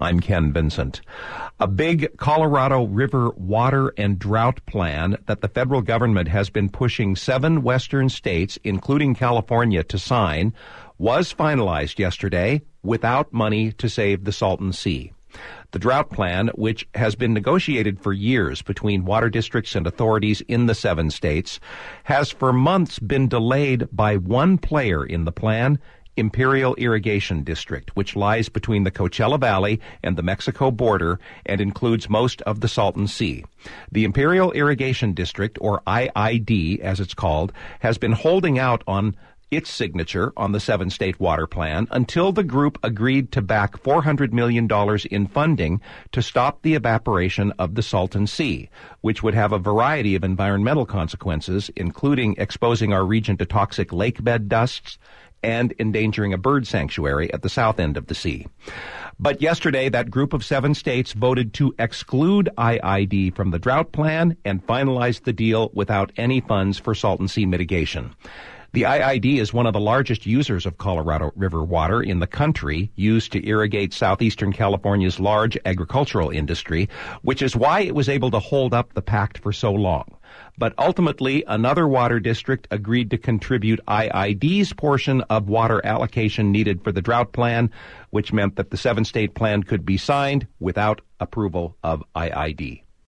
I'm Ken Vincent. A big Colorado River water and drought plan that the federal government has been pushing 7 western states, including California, to sign was finalized yesterday without money to save the Salton Sea. The drought plan, which has been negotiated for years between water districts and authorities in the 7 states, has for months been delayed by one player in the plan, Imperial Irrigation District, which lies between the Coachella Valley and the Mexico border and includes most of the Salton Sea. The Imperial Irrigation District, or IID as it's called, has been holding out on its signature on the 7-state water plan until the group agreed to back $400 million in funding to stop the evaporation of the Salton Sea, which would have a variety of environmental consequences, including exposing our region to toxic lakebed dusts and endangering a bird sanctuary at the south end of the sea. But yesterday, that group of 7 states voted to exclude IID from the drought plan and finalized the deal without any funds for Salton Sea mitigation. The IID is one of the largest users of Colorado River water in the country, used to irrigate southeastern California's large agricultural industry, which is why it was able to hold up the pact for so long. But ultimately, another water district agreed to contribute IID's portion of water allocation needed for the drought plan, which meant that the 7-state plan could be signed without approval of IID.